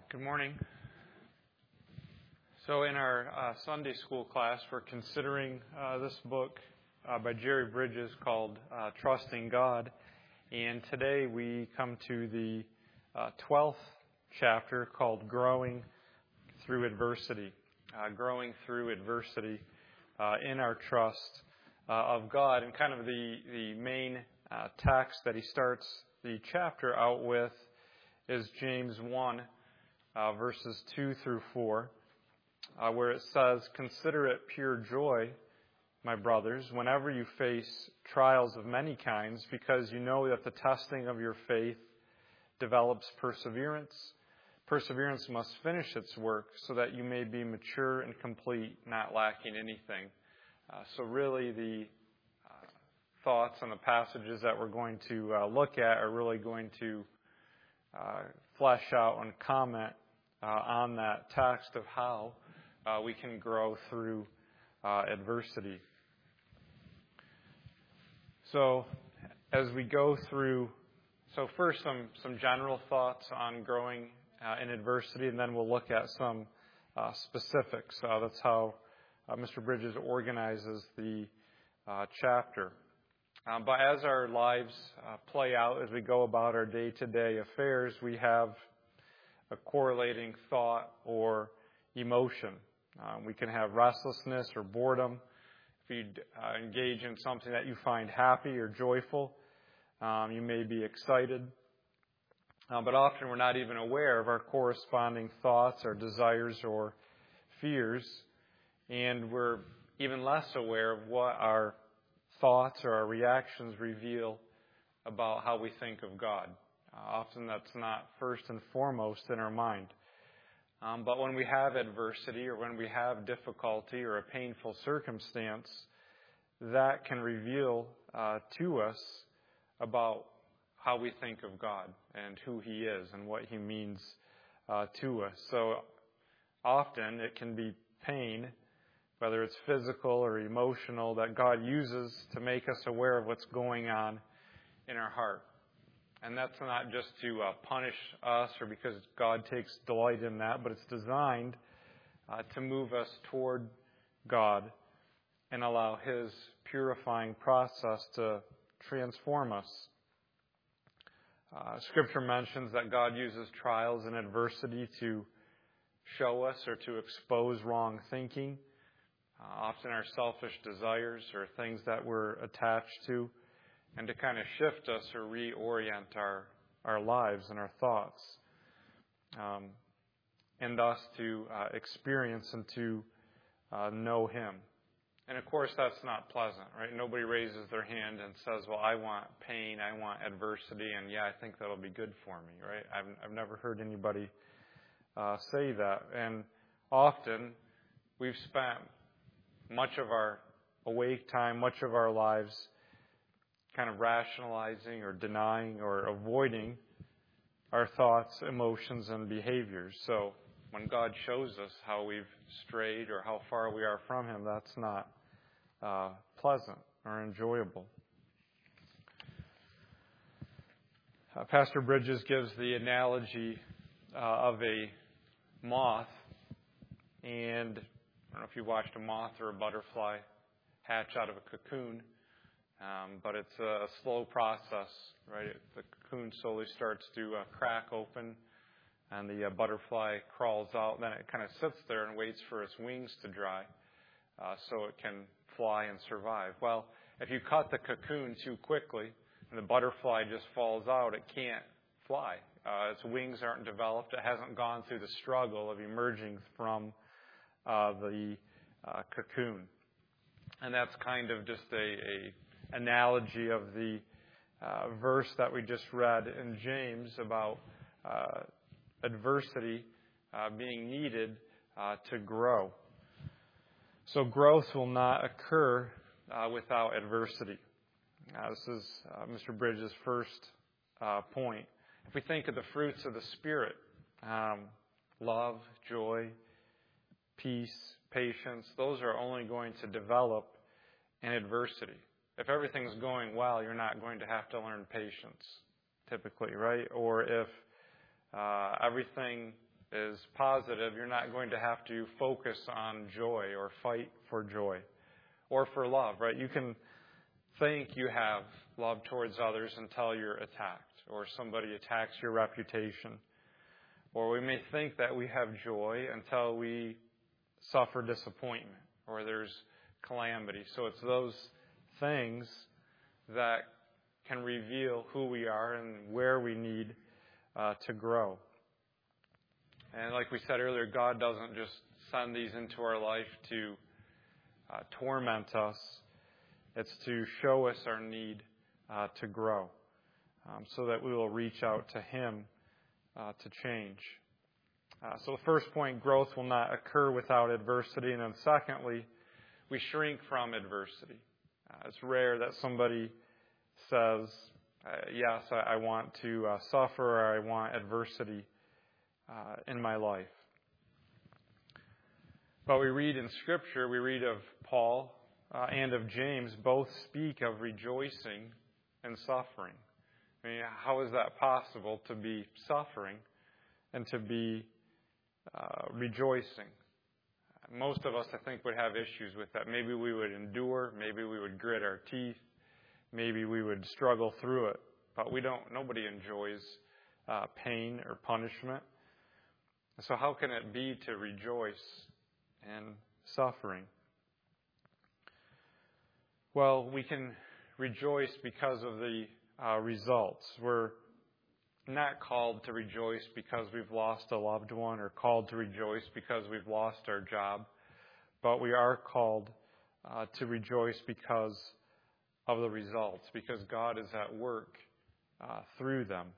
Good morning. So in our Sunday school class, we're considering this book by Jerry Bridges called Trusting God. And today we come to the 12th chapter called Growing Through Adversity. Growing through adversity in our trust of God. And kind of the main text that he starts the chapter out with is James 1. Verses 2 through 4, where it says, "Consider it pure joy, my brothers, whenever you face trials of many kinds, because you know that the testing of your faith develops perseverance. Perseverance must finish its work so that you may be mature and complete, not lacking anything." So really the thoughts on the passages that we're going to look at are really going to flesh out and comment on that text of how we can grow through adversity. So as we go through, first some general thoughts on growing in adversity, and then we'll look at some specifics. That's how Mr. Bridges organizes the chapter. But as our lives play out, as we go about our day-to-day affairs, we have a correlating thought or emotion. We can have restlessness or boredom. If you engage in something that you find happy or joyful, you may be excited. But often we're not even aware of our corresponding thoughts, our desires, or fears. And we're even less aware of what our thoughts or our reactions reveal about how we think of God. Often that's not first and foremost in our mind. But when we have adversity or when we have difficulty or a painful circumstance, that can reveal to us about how we think of God and who He is and what He means to us. So often it can be pain, whether it's physical or emotional, that God uses to make us aware of what's going on in our heart. And that's not just to punish us or because God takes delight in that, but it's designed to move us toward God and allow His purifying process to transform us. Scripture mentions that God uses trials and adversity to show us or to expose wrong thinking, often our selfish desires or things that we're attached to, and to kind of shift us or reorient our lives and our thoughts, and thus to experience and to know Him. And of course, that's not pleasant, right? Nobody raises their hand and says, "Well, I want pain, I want adversity, and yeah, I think that'll be good for me," right? I've never heard anybody say that. And often, we've spent much of our awake time, much of our lives, kind of rationalizing or denying or avoiding our thoughts, emotions, and behaviors. So when God shows us how we've strayed or how far we are from Him, that's not pleasant or enjoyable. Pastor Bridges gives the analogy of a moth, and I don't know if you watched a moth or a butterfly hatch out of a cocoon. But it's a slow process, right? The cocoon slowly starts to crack open, and the butterfly crawls out. And then it kind of sits there and waits for its wings to dry so it can fly and survive. Well, if you cut the cocoon too quickly and the butterfly just falls out, it can't fly. Its wings aren't developed. It hasn't gone through the struggle of emerging from the cocoon. And that's kind of just a analogy of the verse that we just read in James about adversity being needed to grow. So growth will not occur without adversity. This is Mr. Bridges' first point. If we think of the fruits of the Spirit, love, joy, peace, patience, those are only going to develop in adversity. If everything's going well, you're not going to have to learn patience, typically, right? Or if everything is positive, you're not going to have to focus on joy or fight for joy or for love, right? You can think you have love towards others until you're attacked or somebody attacks your reputation. Or we may think that we have joy until we suffer disappointment or there's calamity. So it's those things that can reveal who we are and where we need to grow. And like we said earlier, God doesn't just send these into our life to torment us. It's to show us our need to grow so that we will reach out to Him to change. So the first point, growth will not occur without adversity. And then secondly, we shrink from adversity. It's rare that somebody says, yes, I want to suffer or I want adversity in my life. But we read in Scripture, we read of Paul and of James, both speak of rejoicing and suffering. I mean, how is that possible to be suffering and to be rejoicing? Most of us, I think, would have issues with that. Maybe we would endure. Maybe we would grit our teeth. Maybe we would struggle through it. But nobody enjoys pain or punishment. So how can it be to rejoice in suffering? Well, we can rejoice because of the results. We're not called to rejoice because we've lost a loved one or called to rejoice because we've lost our job, but we are called to rejoice because of the results, because God is at work through them.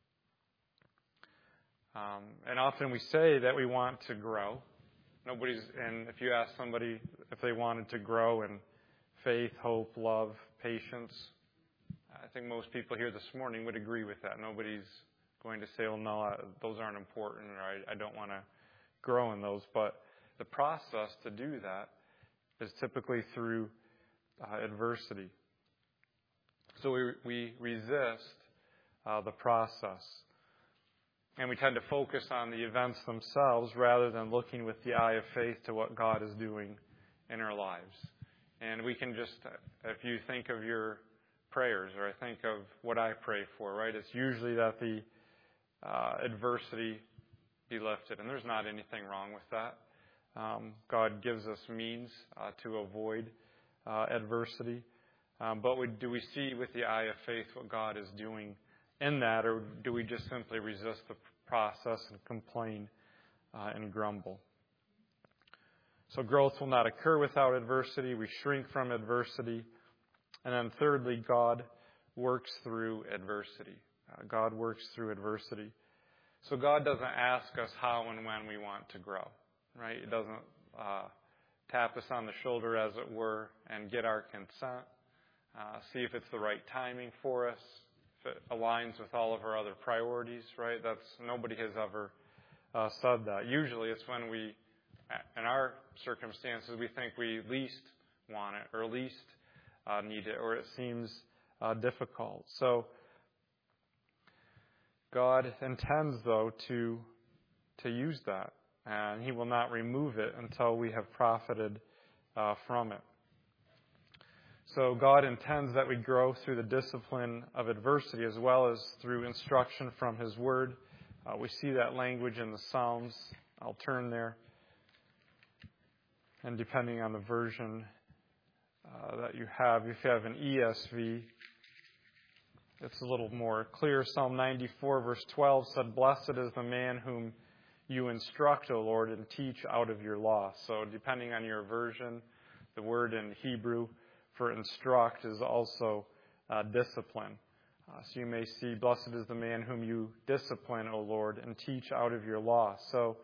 And often we say that we want to grow. And if you ask somebody if they wanted to grow in faith, hope, love, patience, I think most people here this morning would agree with that. Nobody's going to say, well, no, those aren't important, or I don't want to grow in those. But the process to do that is typically through adversity. So we resist the process. And we tend to focus on the events themselves rather than looking with the eye of faith to what God is doing in our lives. And we can just, if you think of your prayers, or I think of what I pray for, right? It's usually that the adversity be lifted. And there's not anything wrong with that. God gives us means to avoid adversity. But do we see with the eye of faith what God is doing in that, or do we just simply resist the process and complain and grumble? So growth will not occur without adversity. We shrink from adversity. And then thirdly, God works through adversity. God works through adversity. So God doesn't ask us how and when we want to grow, right? It doesn't tap us on the shoulder, as it were, and get our consent, see if it's the right timing for us, if it aligns with all of our other priorities, right? Nobody has ever said that. Usually it's when we, in our circumstances, we think we least want it or least need it, or it seems difficult. So God intends, though, to use that, and He will not remove it until we have profited from it. So God intends that we grow through the discipline of adversity as well as through instruction from His Word. We see that language in the Psalms. I'll turn there. And depending on the version that you have, if you have an ESV, it's a little more clear. Psalm 94, verse 12 said, "Blessed is the man whom you instruct, O Lord, and teach out of your law." So depending on your version, the word in Hebrew for instruct is also discipline. So you may see, "Blessed is the man whom you discipline, O Lord, and teach out of your law." So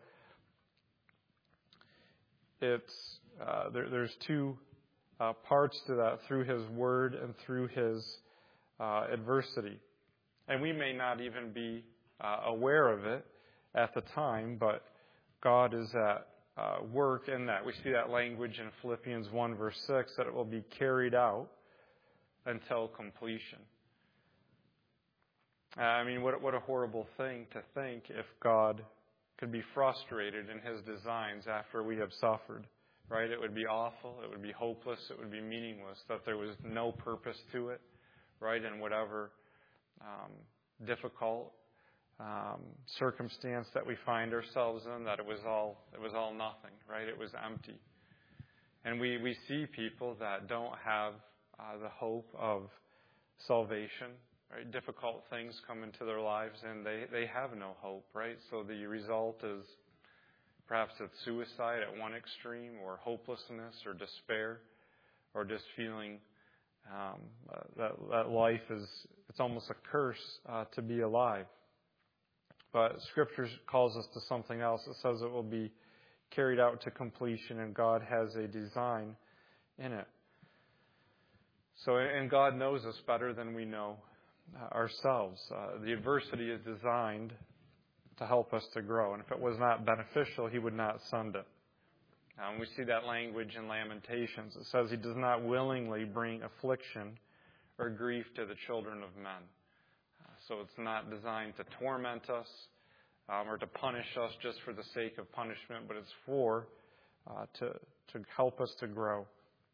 it's there's two parts to that, through His Word and through His adversity. And we may not even be aware of it at the time, but God is at work in that. We see that language in Philippians 1, verse 6, that it will be carried out until completion. I mean, what a horrible thing to think if God could be frustrated in His designs after we have suffered, right? It would be awful. It would be hopeless. It would be meaningless, that there was no purpose to it, right? And whatever difficult circumstance that we find ourselves in, that it was all nothing, right? It was empty. And we see people that don't have the hope of salvation, right? Difficult things come into their lives and they have no hope, right? So the result is perhaps it's suicide at one extreme, or hopelessness, or despair, or just feeling that life it's almost a curse to be alive. But Scripture calls us to something else. It says it will be carried out to completion, and God has a design in it. So, and God knows us better than we know ourselves. The adversity is designed to help us to grow. And if it was not beneficial, He would not send it. We see that language in Lamentations. It says He does not willingly bring affliction or grief to the children of men. So it's not designed to torment us or to punish us just for the sake of punishment, but it's for to help us to grow.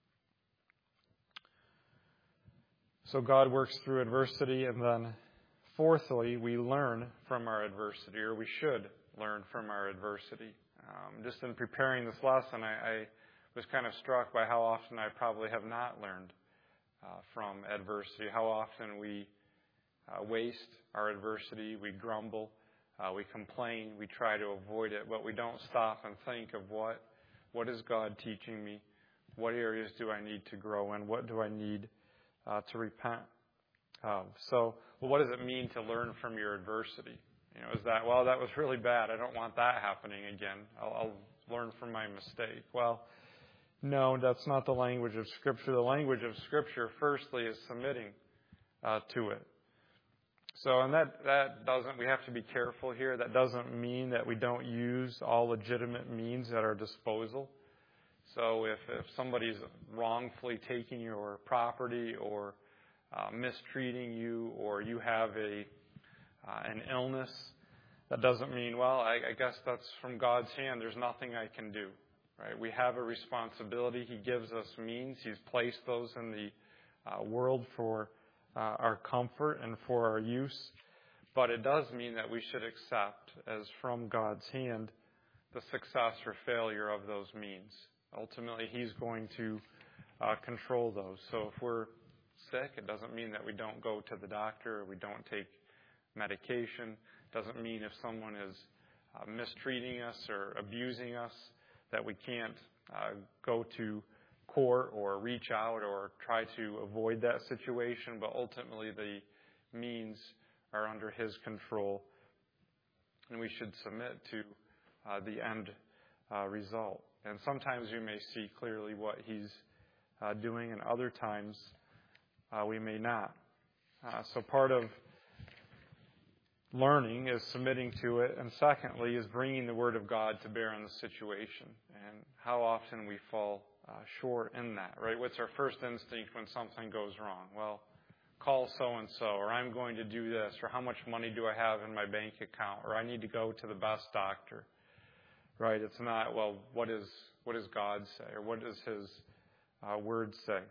So God works through adversity, and then fourthly, we learn from our adversity, or we should learn from our adversity. Just in preparing this lesson, I was kind of struck by how often I probably have not learned from adversity, how often we waste our adversity, we grumble, we complain, we try to avoid it, but we don't stop and think of what is God teaching me, what areas do I need to grow in, what do I need to repent of. So, what does it mean to learn from your adversity? Is that, that was really bad. I don't want that happening again. I'll learn from my mistake. Well, no, that's not the language of Scripture. The language of Scripture, firstly, is submitting to it. So, and that doesn't, we have to be careful here. That doesn't mean that we don't use all legitimate means at our disposal. So if somebody's wrongfully taking your property or mistreating you, or you have an illness, that doesn't mean, I guess that's from God's hand. There's nothing I can do, right? We have a responsibility. He gives us means. He's placed those in the world for our comfort and for our use. But it does mean that we should accept as from God's hand the success or failure of those means. Ultimately, He's going to control those. So if we're sick, it doesn't mean that we don't go to the doctor or we don't take medication. It doesn't mean if someone is mistreating us or abusing us that we can't go to court or reach out or try to avoid that situation. But ultimately, the means are under His control, and we should submit to the end result. And sometimes we may see clearly what He's doing, and other times we may not. So part of learning is submitting to it, and secondly is bringing the Word of God to bear on the situation. And how often we fall short in that, right? What's our first instinct when something goes wrong? Well, call so-and-so, or I'm going to do this, or how much money do I have in my bank account, or I need to go to the best doctor. Right? It's not, what does God say? Or what does His Word say?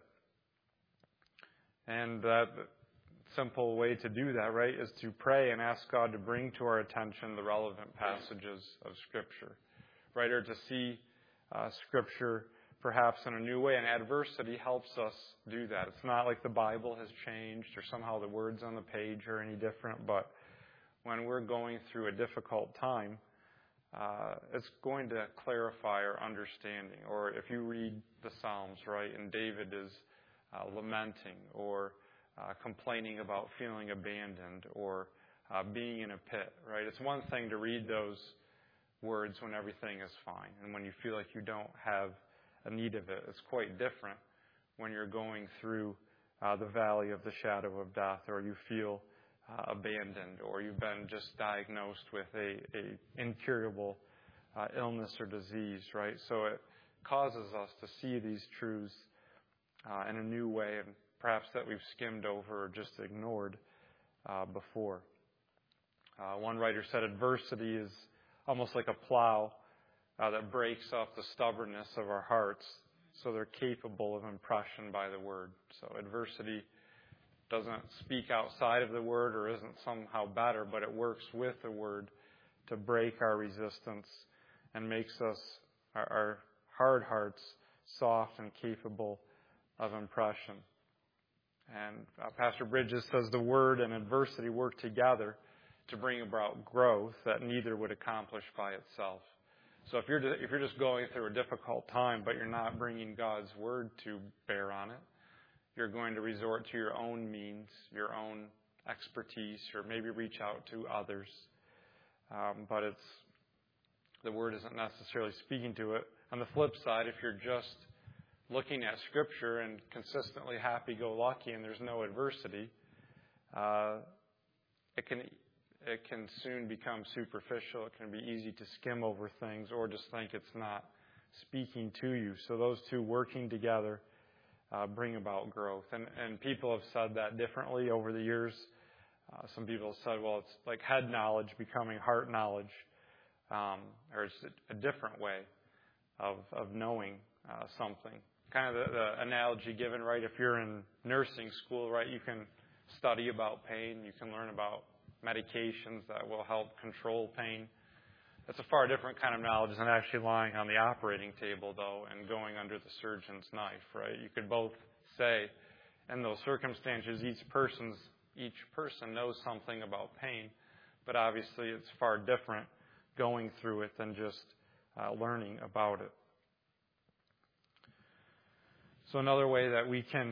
And that simple way to do that, right, is to pray and ask God to bring to our attention the relevant passages of Scripture. Right? Or to see Scripture perhaps in a new way. And adversity helps us do that. It's not like the Bible has changed or somehow the words on the page are any different. But when we're going through a difficult time, it's going to clarify our understanding. Or if you read the Psalms, right, and David is lamenting or complaining about feeling abandoned or being in a pit, right? It's one thing to read those words when everything is fine and when you feel like you don't have a need of it. It's quite different when you're going through the valley of the shadow of death, or you feel abandoned, or you've been just diagnosed with a incurable illness or disease, right? So it causes us to see these truths in a new way, and perhaps that we've skimmed over or just ignored before. One writer said, adversity is almost like a plow that breaks up the stubbornness of our hearts so they're capable of impression by the Word. So adversity doesn't speak outside of the Word or isn't somehow better, but it works with the Word to break our resistance and makes us, our hard hearts, soft and capable of impression. And Pastor Bridges says the Word and adversity work together to bring about growth that neither would accomplish by itself. So if you're just going through a difficult time, but you're not bringing God's Word to bear on it, you're going to resort to your own means, your own expertise, or maybe reach out to others. But the Word isn't necessarily speaking to it. On the flip side, if you're just looking at Scripture and consistently happy-go-lucky and there's no adversity, it can soon become superficial. It can be easy to skim over things or just think it's not speaking to you. So those two working together bring about growth. And people have said that differently over the years. Some people have said, well, it's like head knowledge becoming heart knowledge, or it's a different way of knowing something. Kind of the analogy given, right? If you're in nursing school, right, you can study about pain. You can learn about medications that will help control pain. It's a far different kind of knowledge than actually lying on the operating table, though, and going under the surgeon's knife, right? You could both say, in those circumstances, each person knows something about pain, but obviously it's far different going through it than just learning about it. So another way that we can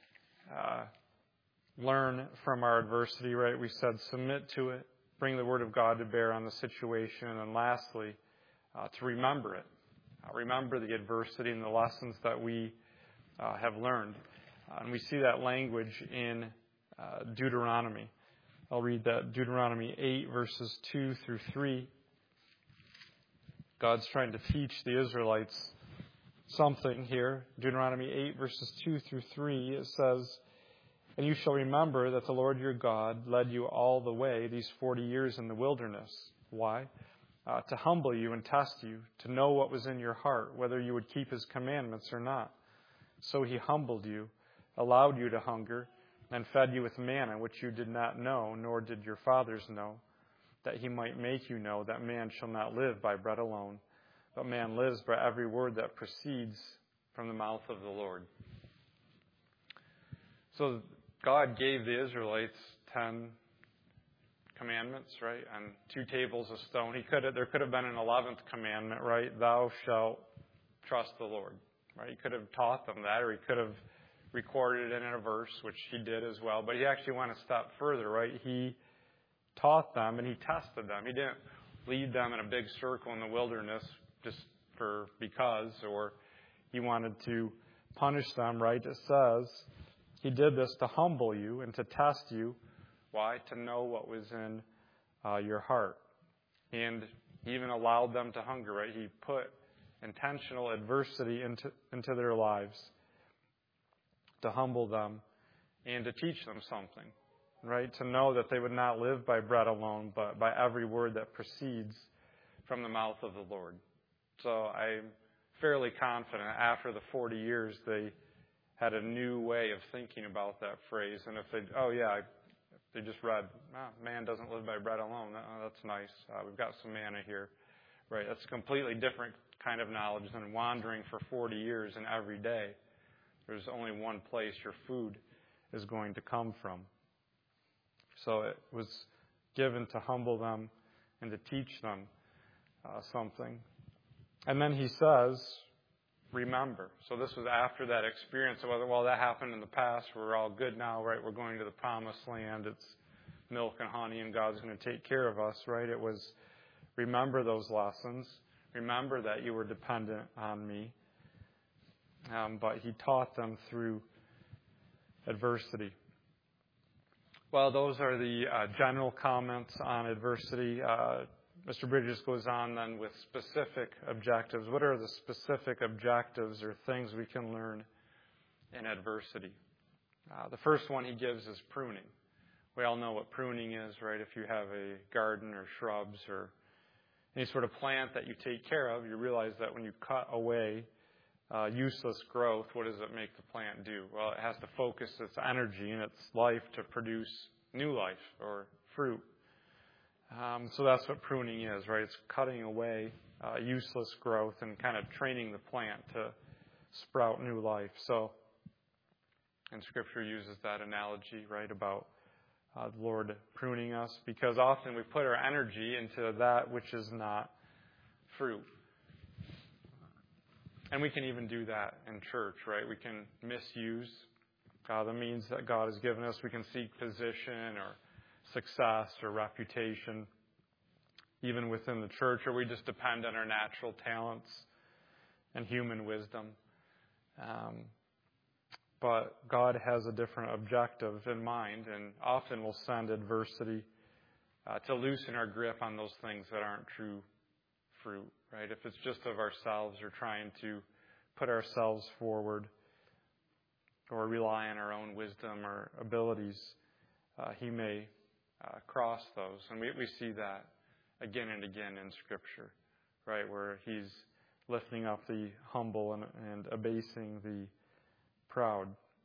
learn from our adversity, right? We said submit to it, bring the Word of God to bear on the situation, and lastly, to remember it. Remember the adversity and the lessons that we have learned. And we see that language in Deuteronomy. I'll read that. Deuteronomy 8, verses 2 through 3. God's trying to teach the Israelites something here. Deuteronomy 8, verses 2 through 3, it says, "And you shall remember that the Lord your God led you all the way these 40 years in the wilderness." Why? To humble you and test you, to know what was in your heart, whether you would keep His commandments or not. So He humbled you, allowed you to hunger, and fed you with manna, which you did not know, nor did your fathers know, that He might make you know that man shall not live by bread alone, but man lives by every word that proceeds from the mouth of the Lord. So God gave the Israelites 10 commandments, right, on 2 tables of stone. There could have been an 11th commandment, right? Thou shalt trust the Lord, right? He could have taught them that, or He could have recorded it in a verse, which He did as well. But He actually went a step further, right? He taught them and He tested them. He didn't lead them in a big circle in the wilderness just because, or He wanted to punish them, right? It says He did this to humble you and to test you. Why? To know what was in your heart. And He even allowed them to hunger, right? He put intentional adversity into their lives to humble them and to teach them something, right? To know that they would not live by bread alone, but by every word that proceeds from the mouth of the Lord. So I'm fairly confident after the 40 years they had a new way of thinking about that phrase. And if they just read, man doesn't live by bread alone, that's nice. We've got some manna here, right? That's a completely different kind of knowledge than wandering for 40 years and every day there's only one place your food is going to come from. So it was given to humble them and to teach them something. And then He says, remember. So this was after that experience. Well, that happened in the past. We're all good now, right? We're going to the promised land. It's milk and honey, and God's going to take care of us, right? It was remember those lessons. Remember that you were dependent on me. But He taught them through adversity. Well, those are the general comments on adversity. Mr. Bridges goes on then with specific objectives. What are the specific objectives or things we can learn in adversity? The first one he gives is pruning. We all know what pruning is, right? If you have a garden or shrubs or any sort of plant that you take care of, you realize that when you cut away useless growth, what does it make the plant do? Well, it has to focus its energy and its life to produce new life or fruit. So that's what pruning is, right? It's cutting away useless growth and kind of training the plant to sprout new life. So, and Scripture uses that analogy, right, about the Lord pruning us, because often we put our energy into that which is not fruit. And we can even do that in church, right? We can misuse the means that God has given us. We can seek position or success or reputation, even within the church, or we just depend on our natural talents and human wisdom. But God has a different objective in mind, and often will send adversity to loosen our grip on those things that aren't true fruit, right? If it's just of ourselves or trying to put ourselves forward or rely on our own wisdom or abilities, He may cross those. And we see that again and again in Scripture, right, where He's lifting up the humble and abasing the proud.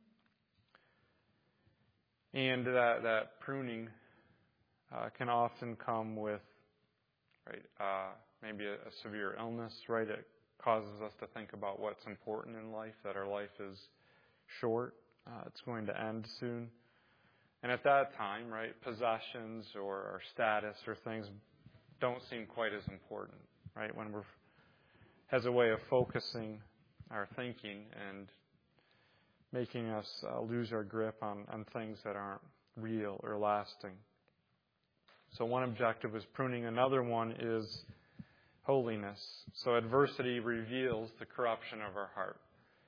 And that pruning can often come with, right, maybe a severe illness, right? It causes us to think about what's important in life, that our life is short. It's going to end soon. And at that time, right, possessions or status or things don't seem quite as important, right? When has a way of focusing our thinking and making us lose our grip on things that aren't real or lasting. So one objective is pruning. Another one is holiness. So adversity reveals the corruption of our heart.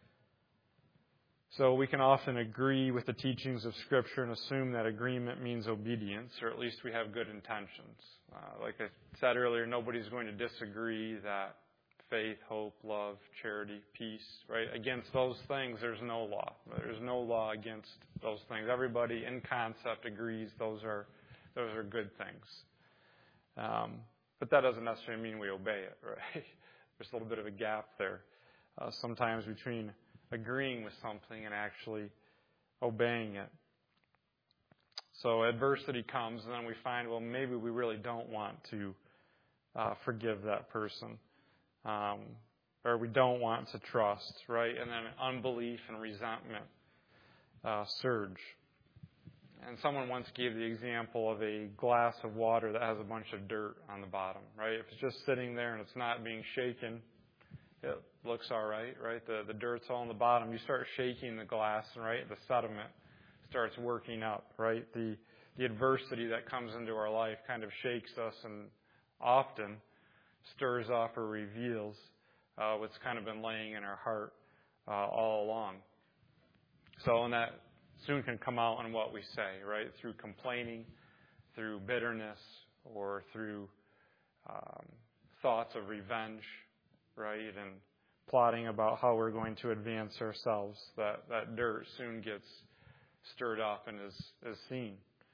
So we can often agree with the teachings of Scripture and assume that agreement means obedience, or at least we have good intentions. Like I said earlier, nobody's going to disagree that faith, hope, love, charity, peace, right? Against those things, there's no law. There's no law against those things. Everybody in concept agrees those are good things. But that doesn't necessarily mean we obey it, right? There's a little bit of a gap there sometimes between agreeing with something and actually obeying it. So adversity comes, and then we find, well, maybe we really don't want to forgive that person. Or we don't want to trust, right? And then unbelief and resentment surge. And someone once gave the example of a glass of water that has a bunch of dirt on the bottom, right? If it's just sitting there and it's not being shaken, it looks all right, right? The dirt's all on the bottom. You start shaking the glass, right? The sediment starts working up, right? The adversity that comes into our life kind of shakes us and often stirs up or reveals what's kind of been laying in our heart all along. So, and that soon can come out in what we say, right? Through complaining, through bitterness, or through thoughts of revenge, right? And plotting about how we're going to advance ourselves. That dirt soon gets stirred up and is seen.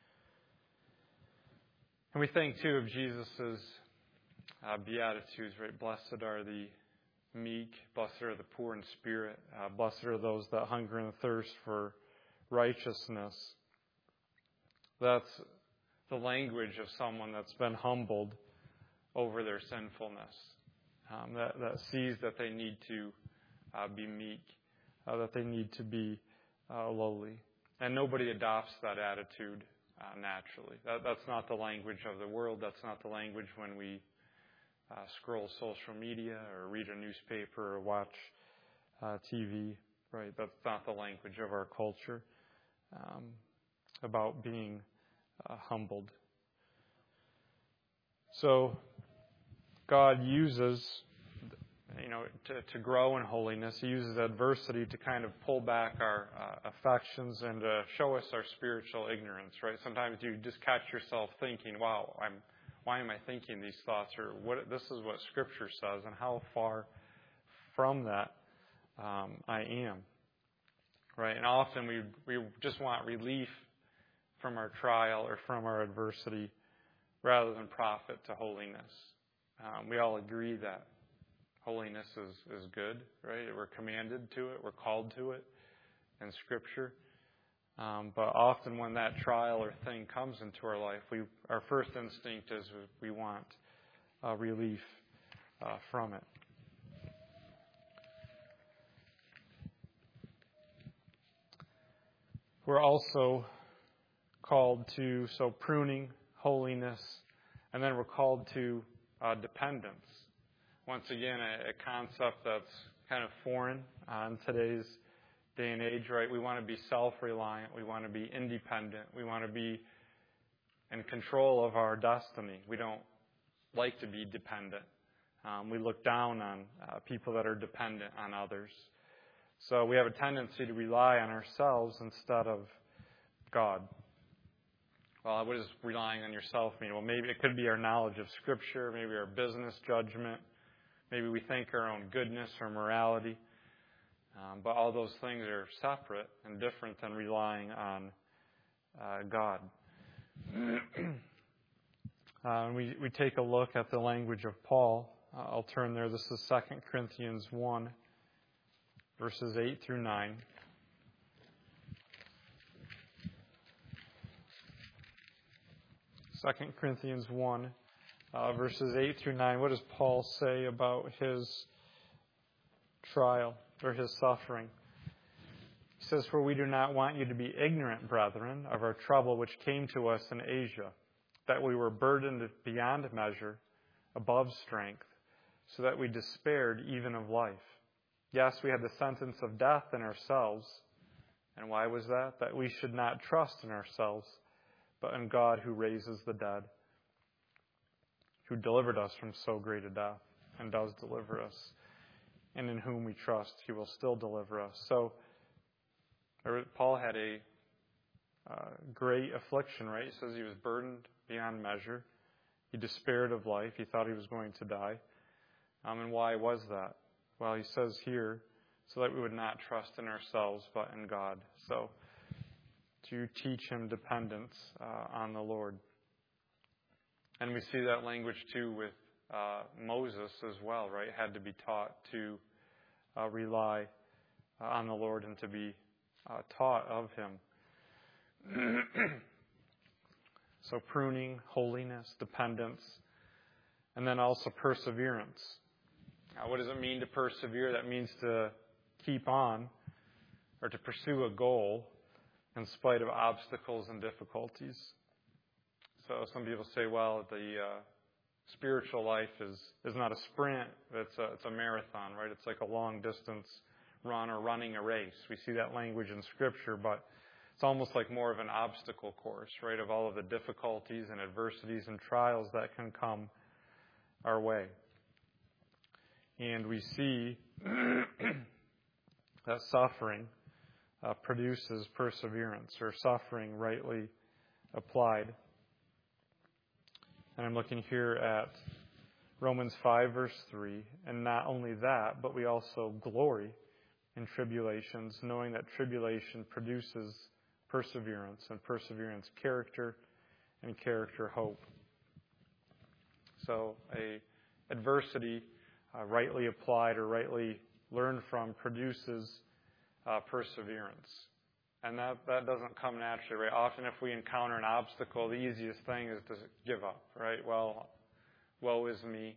And we think, too, of Jesus' Beatitudes, right? Blessed are the meek, blessed are the poor in spirit, blessed are those that hunger and thirst for righteousness. That's the language of someone that's been humbled over their sinfulness, that sees that they need to be meek, that they need to be lowly. And nobody adopts that attitude naturally. That's not the language of the world. That's not the language when we scroll social media or read a newspaper or watch TV, right? That's not the language of our culture about being humbled. So God uses, to grow in holiness. He uses adversity to kind of pull back our affections and to show us our spiritual ignorance, right? Sometimes you just catch yourself thinking, wow, why am I thinking these thoughts? Or this is what Scripture says, and how far from that I am. Right? And often we just want relief from our trial or from our adversity rather than profit to holiness. We all agree that holiness is good, right? We're commanded to it. We're called to it in Scripture. But often when that trial or thing comes into our life, our first instinct is we want relief from it. We're also called to, pruning, holiness, and then we're called to dependence. Once again, a concept that's kind of foreign in today's day and age, right? We want to be self-reliant. We want to be independent. We want to be in control of our destiny. We don't like to be dependent. We look down on people that are dependent on others. So we have a tendency to rely on ourselves instead of God. Well, what does relying on yourself mean? Well, maybe it could be our knowledge of Scripture, maybe our business judgment, maybe we think our own goodness or morality. But all those things are separate and different than relying on God. We take a look at the language of Paul. I'll turn there. This is 2 Corinthians 1, verses 8 through 9. 2 Corinthians 1, verses 8 through 9. What does Paul say about his trial or his suffering? He says, "For we do not want you to be ignorant, brethren, of our trouble which came to us in Asia, that we were burdened beyond measure, above strength, so that we despaired even of life. Yes, we had the sentence of death in ourselves." And why was that? That we should not trust in ourselves, but in God who raises the dead, who delivered us from so great a death, and does deliver us, and in whom we trust he will still deliver us. So Paul had a great affliction, right? He says he was burdened beyond measure. He despaired of life. He thought he was going to die. And why was that? Well, he says here, so that we would not trust in ourselves, but in God. So to teach him dependence on the Lord. And we see that language too with Moses as well, right? Had to be taught to rely on the Lord and to be taught of him. So pruning, holiness, dependence, and then also perseverance. What does it mean to persevere? That means to keep on or to pursue a goal in spite of obstacles and difficulties. So some people say, well, the spiritual life is not a sprint, it's a marathon, right? It's like a long distance run or running a race. We see that language in Scripture, but it's almost like more of an obstacle course, right, of all of the difficulties and adversities and trials that can come our way. And we see that suffering produces perseverance, or suffering rightly applied. And I'm looking here at Romans 5, verse 3. And not only that, but we also glory in tribulations, knowing that tribulation produces perseverance, and perseverance character, and character hope. So adversity rightly applied or rightly learned from produces perseverance. And that doesn't come naturally, right? Often if we encounter an obstacle, the easiest thing is to give up, right? Well, woe is me.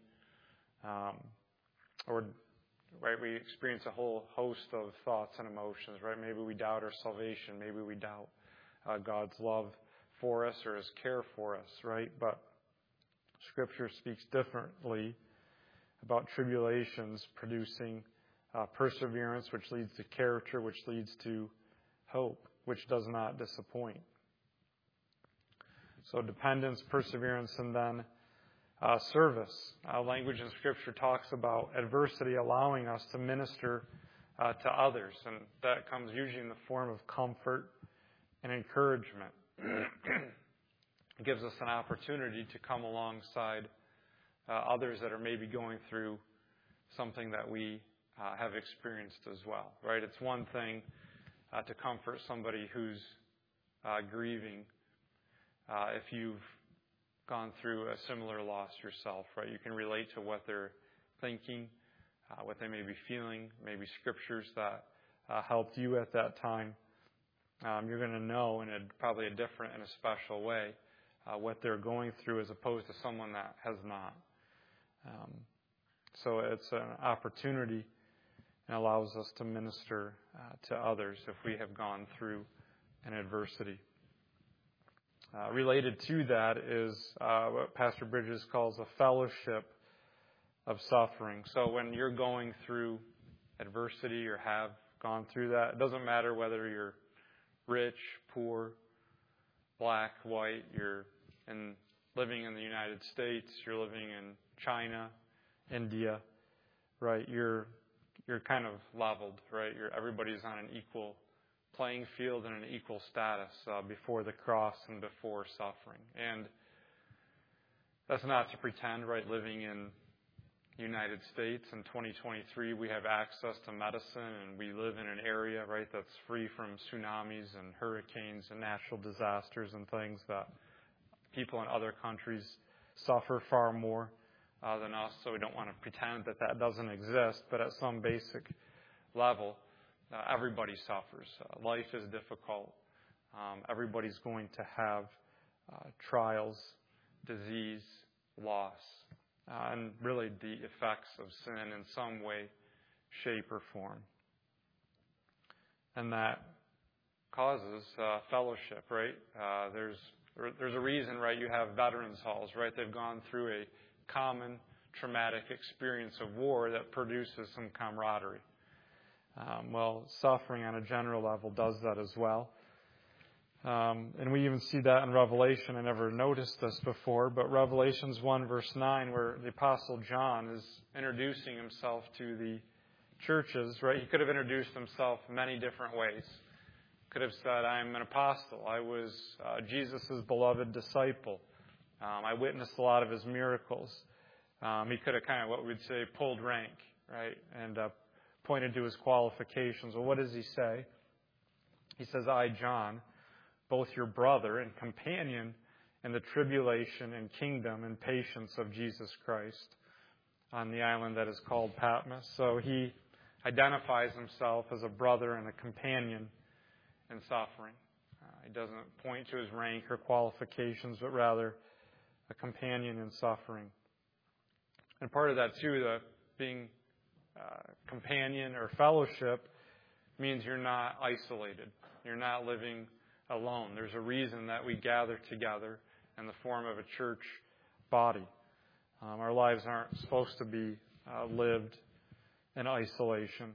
Right, we experience a whole host of thoughts and emotions, right? Maybe we doubt our salvation. Maybe we doubt God's love for us or his care for us, right? But Scripture speaks differently about tribulations producing perseverance, which leads to character, which leads to hope, which does not disappoint. So dependence, perseverance, and then service. Language in Scripture talks about adversity allowing us to minister to others, and that comes usually in the form of comfort and encouragement. It gives us an opportunity to come alongside others that are maybe going through something that we have experienced as well, right? It's one thing to comfort somebody who's grieving if you've gone through a similar loss yourself, right? You can relate to what they're thinking, what they may be feeling, maybe scriptures that helped you at that time. You're going to know in probably a different and a special way what they're going through as opposed to someone that has not. So it's an opportunity and allows us to minister to others if we have gone through an adversity. Related to that is what Pastor Bridges calls a fellowship of suffering. So when you're going through adversity or have gone through that, it doesn't matter whether you're rich, poor, black, white, you're living in the United States, you're living in China, India, right? You're kind of leveled, right? Everybody's on an equal playing field and an equal status before the cross and before suffering. And that's not to pretend, right? Living in the United States in 2023, we have access to medicine, and we live in an area, right, that's free from tsunamis and hurricanes and natural disasters and things that people in other countries suffer far more than us. So we don't want to pretend that that doesn't exist, but at some basic level, everybody suffers. Life is difficult. Everybody's going to have trials, disease, loss, and really the effects of sin in some way, shape, or form. And that causes fellowship, right? There's a reason, right? You have veterans halls, right? They've gone through a common traumatic experience of war that produces some camaraderie. Well, suffering on a general level does that as well. And we even see that in Revelation. I never noticed this before, but Revelations 1 verse 9, where the Apostle John is introducing himself to the churches, right? He could have introduced himself many different ways. Could have said, I'm an apostle. I was Jesus' beloved disciple. I witnessed a lot of his miracles. He could have kind of, what we'd say, pulled rank, right? And pointed to his qualifications. Well, what does he say? He says, I, John, both your brother and companion in the tribulation and kingdom and patience of Jesus Christ on the island that is called Patmos. So he identifies himself as a brother and a companion in suffering. He doesn't point to his rank or qualifications, but rather a companion in suffering. And part of that, too, the being companion or fellowship means you're not isolated. You're not living alone. There's a reason that we gather together in the form of a church body. Our lives aren't supposed to be lived in isolation.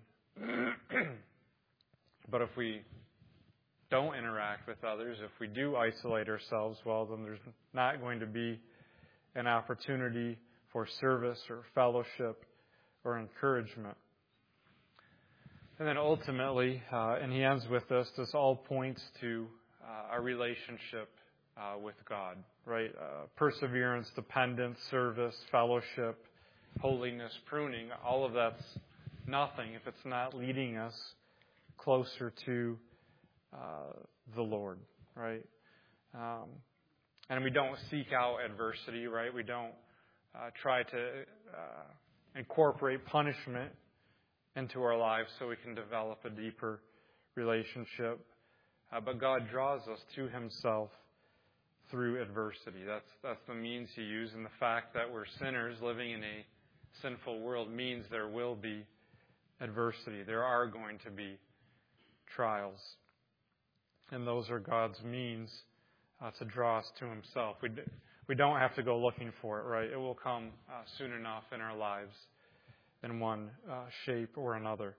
But if we don't interact with others, if we do isolate ourselves, well, then there's not going to be an opportunity for service or fellowship or encouragement. And then ultimately, and he ends with this all points to our relationship with God, right? Perseverance, dependence, service, fellowship, holiness, pruning, all of that's nothing if it's not leading us closer to the Lord, right? And we don't seek out adversity, right? We don't try to incorporate punishment into our lives so we can develop a deeper relationship. But God draws us to himself through adversity. That's the means he used. And the fact that we're sinners living in a sinful world means there will be adversity. There are going to be trials. And those are God's means to draw us to himself. We don't have to go looking for it, right? It will come soon enough in our lives in one shape or another.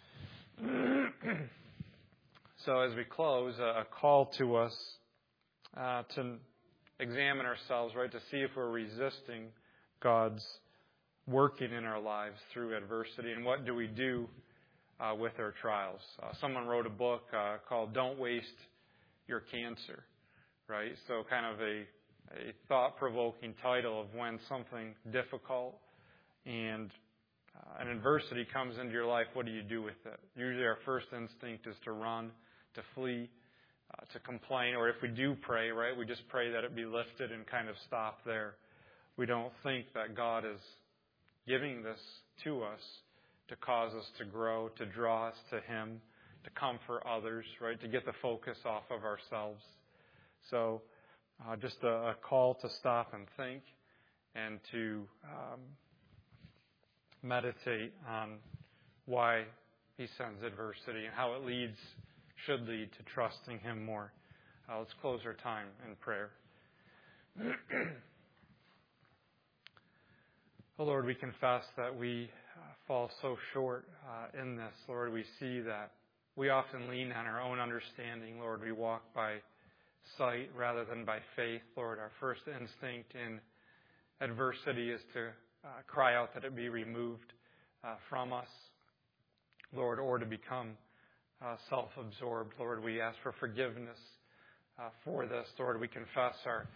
So as we close, a call to us to examine ourselves, right, to see if we're resisting God's working in our lives through adversity, and what do we do with our trials. Someone wrote a book called Don't Waste Your Cancer, right? So kind of a thought-provoking title of when something difficult and an adversity comes into your life, what do you do with it? Usually our first instinct is to run, to flee, to complain, or if we do pray, right, we just pray that it be lifted and kind of stop there. We don't think that God is giving this to us to cause us to grow, to draw us to Him, to comfort others, right, to get the focus off of ourselves. So just a call to stop and think and to meditate on why He sends adversity and how it should lead to trusting Him more. Let's close our time in prayer. Oh Lord, we confess that we fall so short in this. Lord, we see that we often lean on our own understanding. Lord, we walk by sight rather than by faith. Lord, our first instinct in adversity is to cry out that it be removed from us, Lord, or to become self-absorbed. Lord, we ask for forgiveness for this. Lord, we confess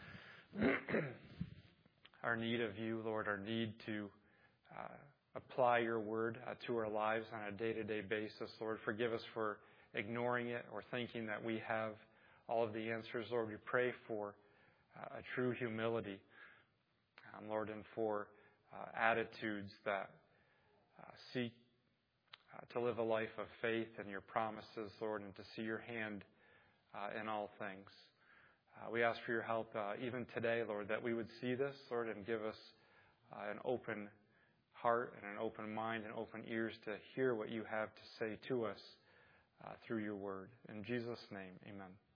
our need of You, Lord, our need to apply Your word to our lives on a day-to-day basis. Lord, forgive us for ignoring it or thinking that we have all of the answers. Lord, we pray for a true humility, Lord, and for attitudes that seek to live a life of faith in Your promises, Lord, and to see Your hand in all things. We ask for Your help even today, Lord, that we would see this, Lord, and give us an open heart and an open mind and open ears to hear what You have to say to us through Your word. In Jesus' name, amen.